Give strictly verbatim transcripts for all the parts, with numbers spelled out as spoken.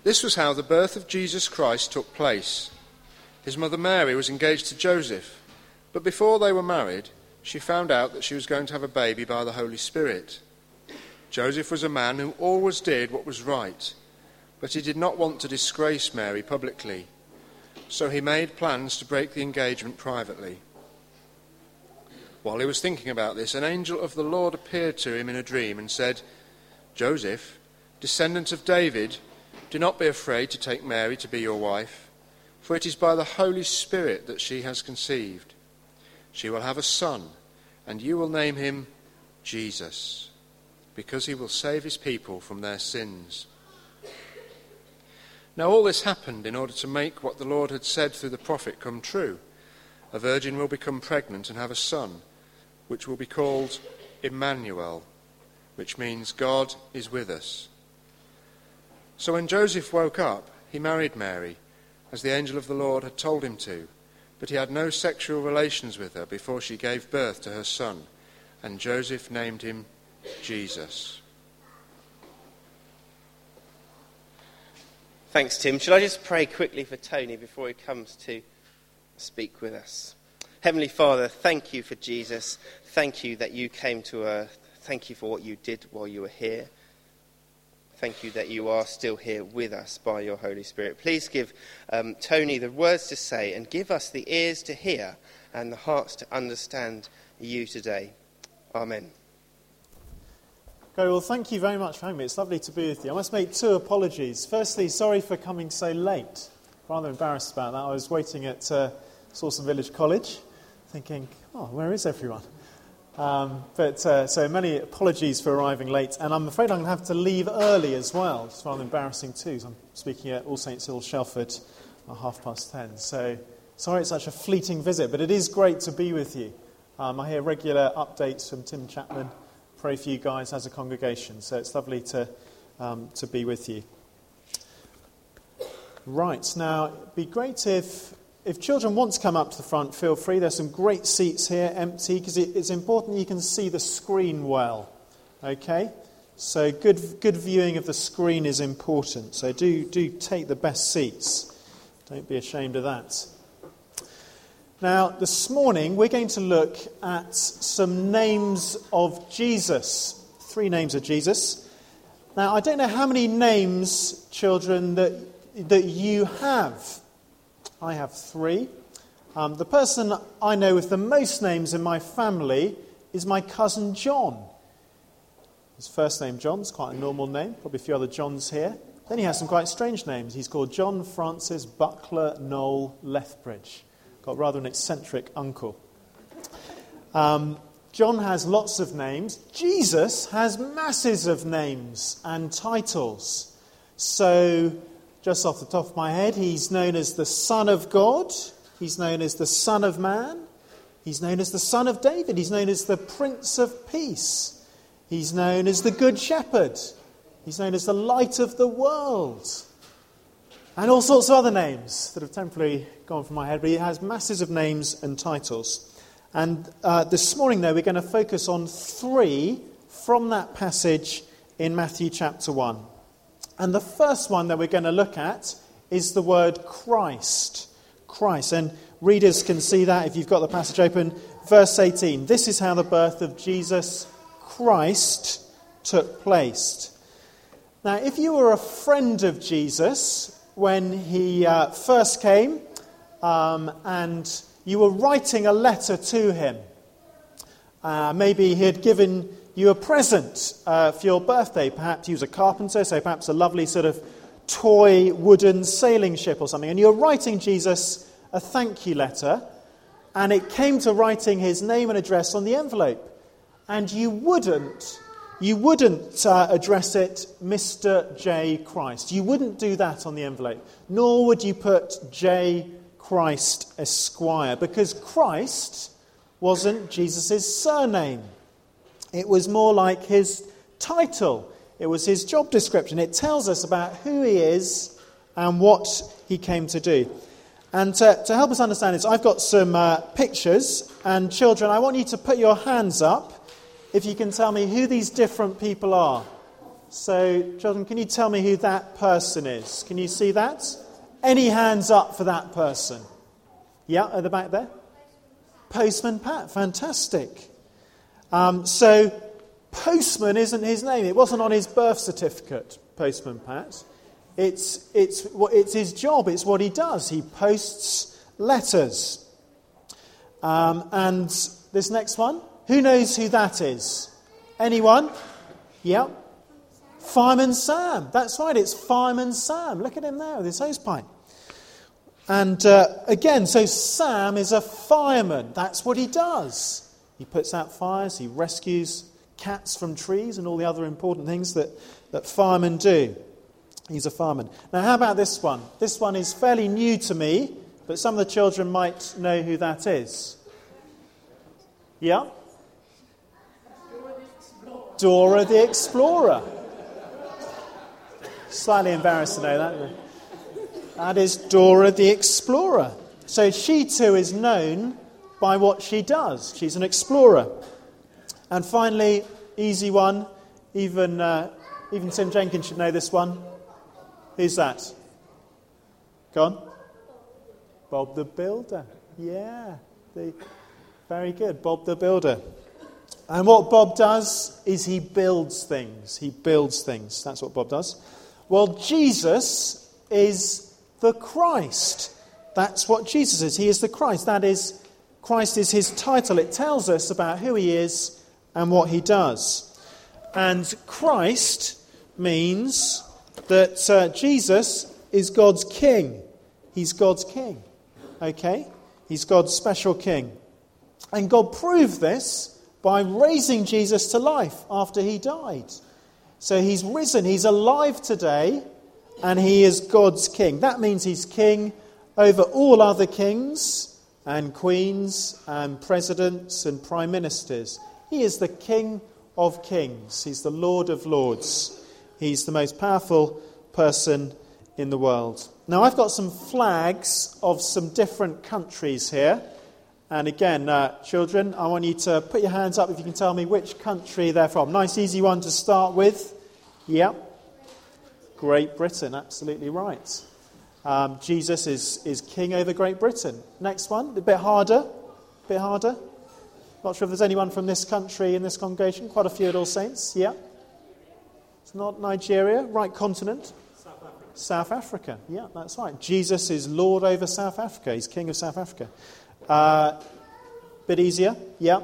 This was how the birth of Jesus Christ took place. His mother Mary was engaged to Joseph, but before they were married, she found out that she was going to have a baby by the Holy Spirit. Joseph was a man who always did what was right, but he did not want to disgrace Mary publicly, so he made plans to break the engagement privately. While he was thinking about this, an angel of the Lord appeared to him in a dream and said, "Joseph, descendant of David, do not be afraid to take Mary to be your wife, for it is by the Holy Spirit that she has conceived. She will have a son, and you will name him Jesus, because he will save his people from their sins." Now all this happened in order to make what the Lord had said through the prophet come true. A virgin will become pregnant and have a son, which will be called Emmanuel, which means God is with us. So when Joseph woke up, he married Mary, as the angel of the Lord had told him to, but he had no sexual relations with her before she gave birth to her son, and Joseph named him Jesus. Thanks, Tim. Shall I just pray quickly for Tony before he comes to speak with us? Heavenly Father, thank you for Jesus. Thank you that you came to earth. Thank you for what you did while you were here. Thank you that you are still here with us by your Holy Spirit. Please give um, Tony the words to say and give us the ears to hear and the hearts to understand you today. Amen. Okay, well, thank you very much for having me. It's lovely to be with you. I must make two apologies. Firstly, sorry for coming so late. Rather embarrassed about that. I was waiting at uh, Sawson Village College, thinking, oh, where is everyone? Um, but uh, so many apologies for arriving late, and I'm afraid I'm going to have to leave early as well. It's rather embarrassing too. So I'm speaking at All Saints Hill, Shelford, at half past ten. So sorry it's such a fleeting visit, but it is great to be with you. Um, I hear regular updates from Tim Chapman. Pray for you guys as a congregation, so it's lovely to um, to be with you. Right, now it'd be great if if children want to come up to the front, feel free. There's some great seats here, empty, because it, it's important you can see the screen well. Okay, so good good viewing of the screen is important. So do do take the best seats. Don't be ashamed of that. Now, this morning, we're going to look at some names of Jesus. Three names of Jesus. Now, I don't know how many names, children, that that you have. I have three. Um, the person I know with the most names in my family is my cousin John. His first name, John's quite a normal name. Probably a few other Johns here. Then he has some quite strange names. He's called John Francis Buckler Noel Lethbridge. Got rather an eccentric uncle. Um, John has lots of names. Jesus has masses of names and titles. So, just off the top of my head, he's known as the Son of God. He's known as the Son of Man. He's known as the Son of David. He's known as the Prince of Peace. He's known as the Good Shepherd. He's known as the Light of the World. And all sorts of other names that have temporarily gone from my head, but he has masses of names and titles. And uh, this morning, though, we're going to focus on three from that passage in Matthew chapter one. And the first one that we're going to look at is the word Christ. Christ. And readers can see that if you've got the passage open. Verse eighteen. This is how the birth of Jesus Christ took place. Now, if you were a friend of Jesus when he uh, first came, um, and you were writing a letter to him. Uh, maybe he had given you a present uh, for your birthday. Perhaps he was a carpenter, so perhaps a lovely sort of toy wooden sailing ship or something. And you were writing Jesus a thank you letter, and it came to writing his name and address on the envelope. And you wouldn't You wouldn't uh, address it Mister J. Christ. You wouldn't do that on the envelope. Nor would you put J. Christ Esquire, because Christ wasn't Jesus' surname. It was more like his title. It was his job description. It tells us about who he is and what he came to do. And to, to help us understand this, I've got some uh, pictures. And children, I want you to put your hands up if you can tell me who these different people are. So, children, can you tell me who that person is? Can you see that? Any hands up for that person? Yeah, at the back there? Postman Pat, fantastic. Um, so, Postman isn't his name. It wasn't on his birth certificate, Postman Pat. It's, it's, it's his job. It's what he does. He posts letters. Um, and this next one, who knows who that is? Anyone? Yep. Fireman Sam. That's right, it's Fireman Sam. Look at him there with his hosepipe. And uh, again, so Sam is a fireman. That's what he does. He puts out fires, he rescues cats from trees and all the other important things that, that firemen do. He's a fireman. Now, how about this one? This one is fairly new to me, but some of the children might know who that is. Yeah? Dora the Explorer. Slightly embarrassed to know that. That is Dora the Explorer. So she too is known by what she does. She's an explorer. And finally, easy one. Even uh, even Tim Jenkins should know this one. Who's that? Go on. Bob the Builder. Yeah. The, very good. Bob the Builder. And what Bob does is he builds things. He builds things. That's what Bob does. Well, Jesus is the Christ. That's what Jesus is. He is the Christ. That is, Christ is his title. It tells us about who he is and what he does. And Christ means that uh, Jesus is God's king. He's God's king. Okay? He's God's special king. And God proved this by raising Jesus to life after he died. So he's risen, he's alive today, and he is God's king. That means he's king over all other kings and queens and presidents and prime ministers. He is the King of kings. He's the Lord of lords. He's the most powerful person in the world. Now, I've got some flags of some different countries here. And again, uh, children, I want you to put your hands up if you can tell me which country they're from. Nice, easy one to start with. Yep. Great Britain, absolutely right. Um, Jesus is, is king over Great Britain. Next one, a bit harder. A bit harder. Not sure if there's anyone from this country in this congregation. Quite a few at All Saints. Yeah. It's not Nigeria. Right continent. South Africa. South Africa. Yeah, that's right. Jesus is Lord over South Africa. He's king of South Africa. Uh, bit easier, yeah.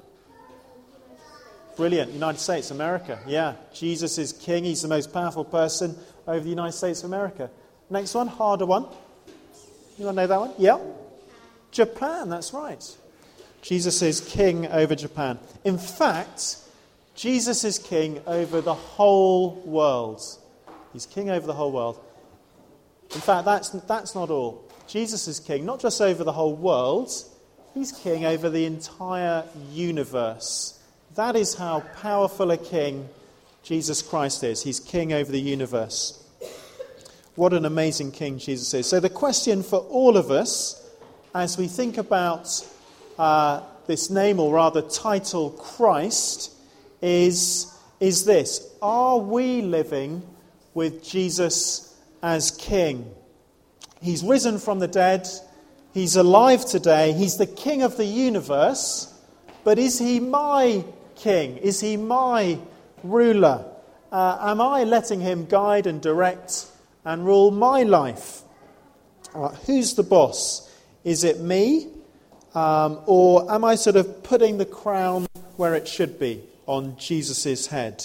Brilliant, United States, America, yeah. Jesus is king, he's the most powerful person over the United States of America. Next one, harder one. You want to know that one? Yeah. Japan, that's right. Jesus is king over Japan. In fact, Jesus is king over the whole world. He's king over the whole world. In fact, that's that's not all. Jesus is king, not just over the whole world, he's king over the entire universe. That is how powerful a king Jesus Christ is. He's king over the universe. What an amazing king Jesus is. So the question for all of us, as we think about uh, this name, or rather title, Christ, is, is this. Are we living with Jesus as king? He's risen from the dead. He's alive today. He's the king of the universe. But is he my king? Is he my ruler? Uh, am I letting him guide and direct and rule my life? Uh, who's the boss? Is it me? Um, or am I sort of putting the crown where it should be, on Jesus' head?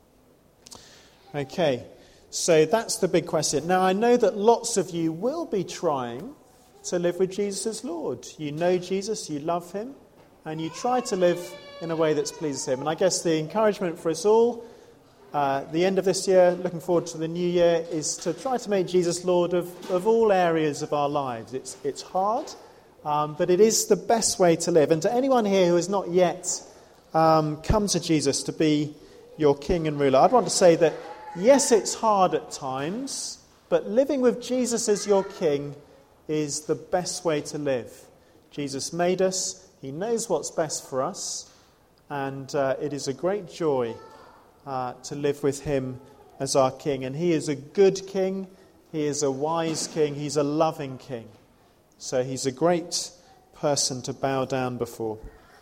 Okay. So that's the big question. Now, I know that lots of you will be trying to live with Jesus as Lord. You know Jesus, you love him, and you try to live in a way that pleases him. And I guess the encouragement for us all, uh, the end of this year, looking forward to the new year, is to try to make Jesus Lord of, of all areas of our lives. It's, it's hard, um, but it is the best way to live. And to anyone here who has not yet um, come to Jesus to be your king and ruler, I'd want to say that yes, it's hard at times, but living with Jesus as your king is the best way to live. Jesus made us, he knows what's best for us, and uh, it is a great joy uh, to live with him as our king. And he is a good king. He is a wise king. He's a loving king. So he's a great person to bow down before.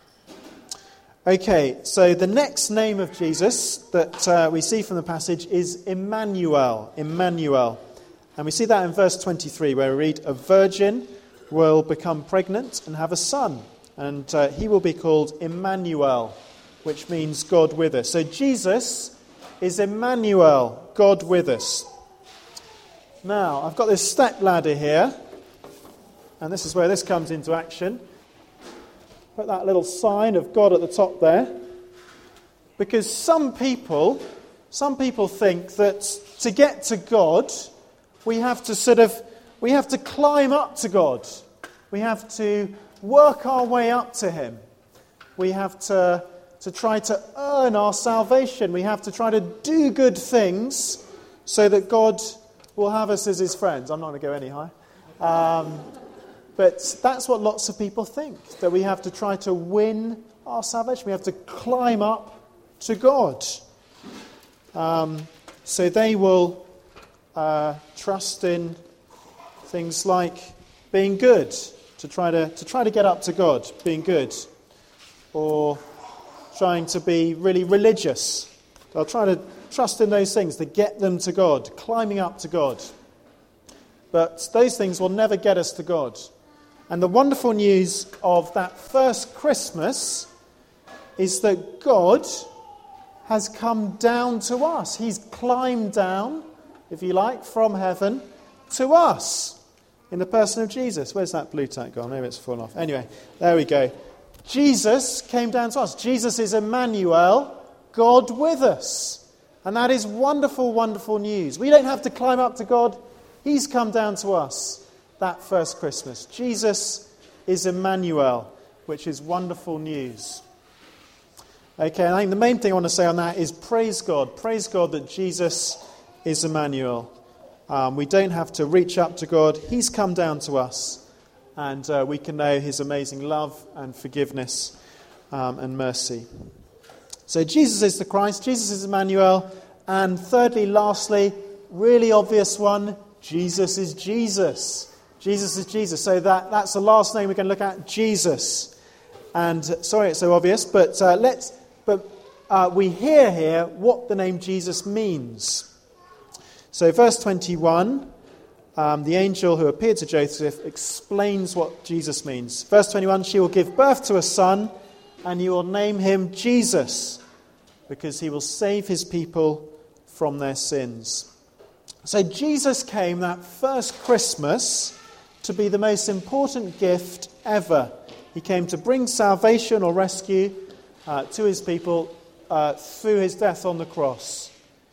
Okay, so the next name of Jesus that uh, we see from the passage is Emmanuel. Emmanuel. And we see that in verse twenty-three, where we read, a virgin will become pregnant and have a son. And uh, he will be called Emmanuel, which means God with us. So Jesus is Emmanuel, God with us. Now, I've got this step ladder here. And this is where this comes into action. Put that little sign of God at the top there. Because some people, some people think that to get to God, we have to sort of, we have to climb up to God. We have to work our way up to him. We have to, to try to earn our salvation. We have to try to do good things so that God will have us as his friends. I'm not going to go any higher. Um, but that's what lots of people think, that we have to try to win our salvation. We have to climb up to God. Um, so they will uh, trust in things like being good, to try to, to try to get up to God, being good, or trying to be really religious. They'll try to trust in those things to get them to God, climbing up to God. But those things will never get us to God. And the wonderful news of that first Christmas is that God has come down to us. He's climbed down, if you like, from heaven to us in the person of Jesus. Where's that blue tack gone? Maybe it's fallen off. Anyway, there we go. Jesus came down to us. Jesus is Emmanuel, God with us. And that is wonderful, wonderful news. We don't have to climb up to God. He's come down to us that first Christmas. Jesus is Emmanuel, which is wonderful news. Okay, and I think the main thing I want to say on that is praise God. Praise God that Jesus is Emmanuel. Um, we don't have to reach up to God. He's come down to us. And uh, we can know his amazing love and forgiveness um, and mercy. So Jesus is the Christ. Jesus is Emmanuel. And thirdly, lastly, really obvious one, Jesus is Jesus. Jesus is Jesus. So that, that's the last name we're going to look at, Jesus. And sorry it's so obvious, but uh, let's. But uh, we hear here what the name Jesus means. So verse twenty-one, um, the angel who appeared to Joseph explains what Jesus means. Verse twenty-one, she will give birth to a son, and you will name him Jesus, because he will save his people from their sins. So Jesus came that first Christmas to be the most important gift ever. He came to bring salvation or rescue uh, to his people uh, through his death on the cross.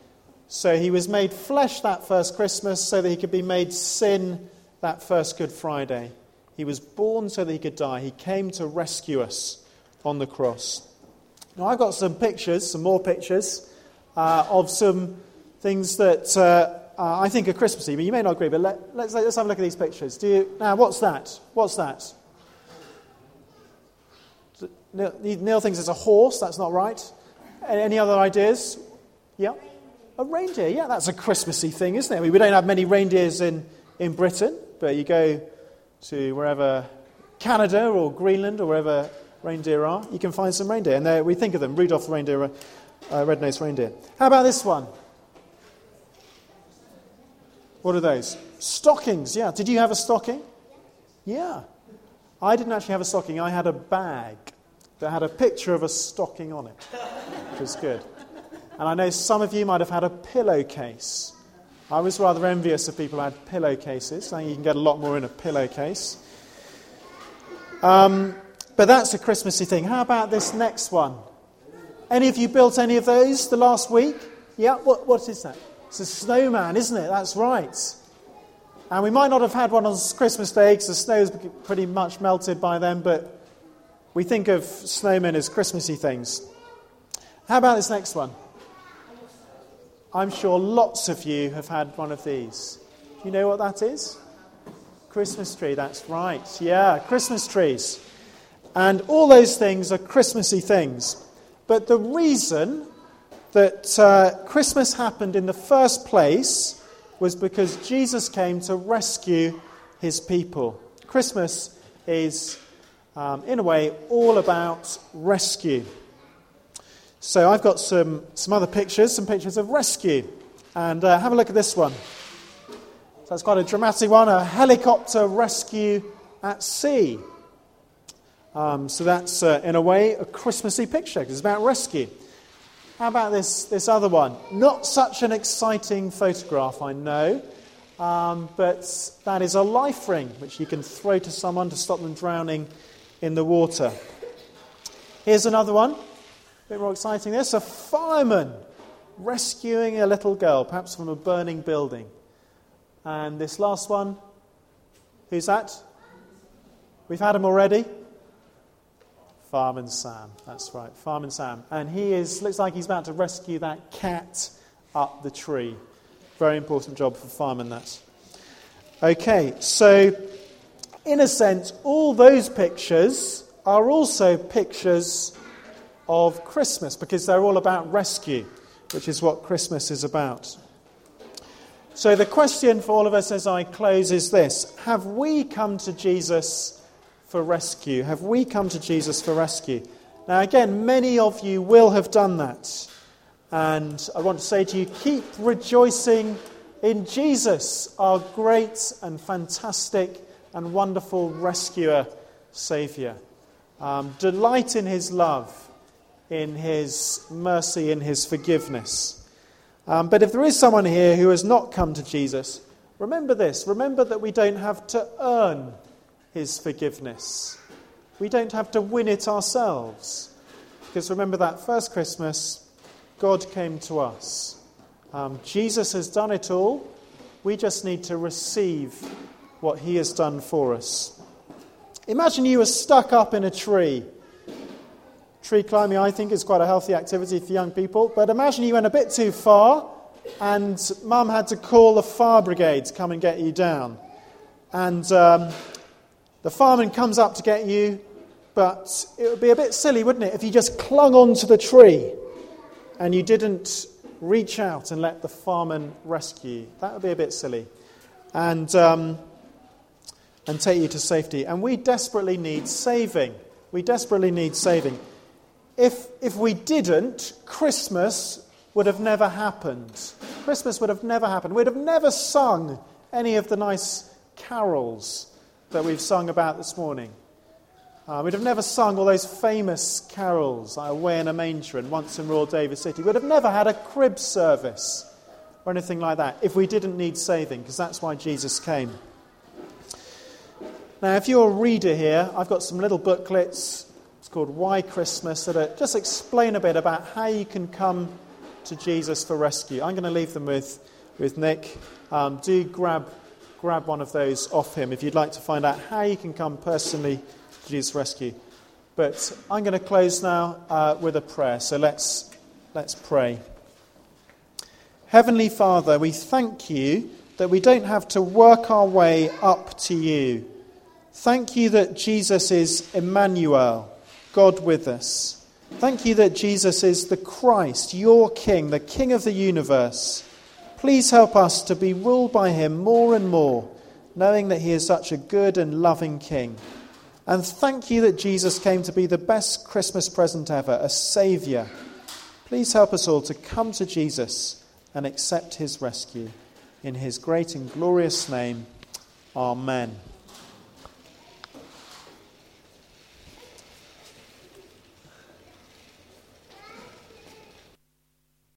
So he was made flesh that first Christmas so that he could be made sin that first Good Friday. He was born so that he could die. He came to rescue us on the cross. Now I've got some pictures, some more pictures, uh, of some things that uh, uh, I think are Christmassy. But you may not agree, but let, let's, let's have a look at these pictures. Do you, now, what's that? What's that? Neil, Neil thinks it's a horse. That's not right. Any other ideas? Yeah? A reindeer. Yeah, that's a Christmassy thing, isn't it? I mean, we don't have many reindeers in, in Britain, but you go to wherever, Canada or Greenland or wherever reindeer are, you can find some reindeer. And there we think of them, Rudolph the reindeer, uh, red-nosed reindeer. How about this one? What are those? Stockings, yeah. Did you have a stocking? Yeah. I didn't actually have a stocking. I had a bag that had a picture of a stocking on it, which was good. And I know some of you might have had a pillowcase. I was rather envious of people who had pillowcases. I think you can get a lot more in a pillowcase. Um, but that's a Christmassy thing. How about this next one? Any of you built any of those the last week? Yeah, what, what is that? It's a snowman, isn't it? That's right. And we might not have had one on Christmas Day because the snow's pretty much melted by then, but we think of snowmen as Christmassy things. How about this next one? I'm sure lots of you have had one of these. Do you know what that is? Christmas tree, that's right. Yeah, Christmas trees. And all those things are Christmassy things. But the reason that uh, Christmas happened in the first place was because Jesus came to rescue his people. Christmas is, um, in a way, all about rescue. So I've got some, some other pictures, some pictures of rescue. And uh, have a look at this one. So that's quite a dramatic one, a helicopter rescue at sea. Um, so that's, uh, in a way, a Christmassy picture, because it's about rescue. How about this, this other one? Not such an exciting photograph, I know, um, but that is a life ring, which you can throw to someone to stop them drowning in the water. Here's another one, a bit more exciting. This, a fireman rescuing a little girl, perhaps from a burning building. And this last one, who's that? We've had him already. Fireman Sam, that's right, Fireman Sam. And he is looks like he's about to rescue that cat up the tree. Very important job for fireman, that. Okay, so in a sense, all those pictures are also pictures of Christmas, because they're all about rescue, which is what Christmas is about. So the question for all of us as I close is this: have we come to Jesus for rescue? Have we come to Jesus for rescue? Now again, many of you will have done that. And I want to say to you, keep rejoicing in Jesus, our great and fantastic and wonderful rescuer, Saviour. Um, delight in his love, in his mercy, in his forgiveness. Um, but if there is someone here who has not come to Jesus, remember this. Remember that we don't have to earn his forgiveness. We don't have to win it ourselves. Because remember that first Christmas, God came to us. Um, Jesus has done it all. We just need to receive what he has done for us. Imagine you were stuck up in a tree. Tree climbing, I think, is quite a healthy activity for young people. But imagine you went a bit too far and Mum had to call the fire brigade to come and get you down. And um, the fireman comes up to get you, but it would be a bit silly, wouldn't it, if you just clung onto the tree and you didn't reach out and let the fireman rescue you. That would be a bit silly. And, um, and take you to safety. And we desperately need saving. We desperately need saving. If if we didn't, Christmas would have never happened. Christmas would have never happened. We'd have never sung any of the nice carols that we've sung about this morning. Uh, we'd have never sung all those famous carols, like Away in a Manger and Once in Royal David City. We'd have never had a crib service or anything like that if we didn't need saving, because that's why Jesus came. Now, if you're a reader here, I've got some little booklets. It's called Why Christmas, that are, just explain a bit about how you can come to Jesus for rescue. I'm going to leave them with, with Nick. Um, do grab grab one of those off him if you'd like to find out how you can come personally to Jesus for rescue. But I'm going to close now uh, with a prayer. So let's let's pray. Heavenly Father, we thank you that we don't have to work our way up to you. Thank you that Jesus is Emmanuel, God with us. Thank you that Jesus is the Christ, your King, the King of the universe. Please help us to be ruled by him more and more, knowing that he is such a good and loving King. And thank you that Jesus came to be the best Christmas present ever, a Saviour. Please help us all to come to Jesus and accept his rescue. In his great and glorious name, Amen.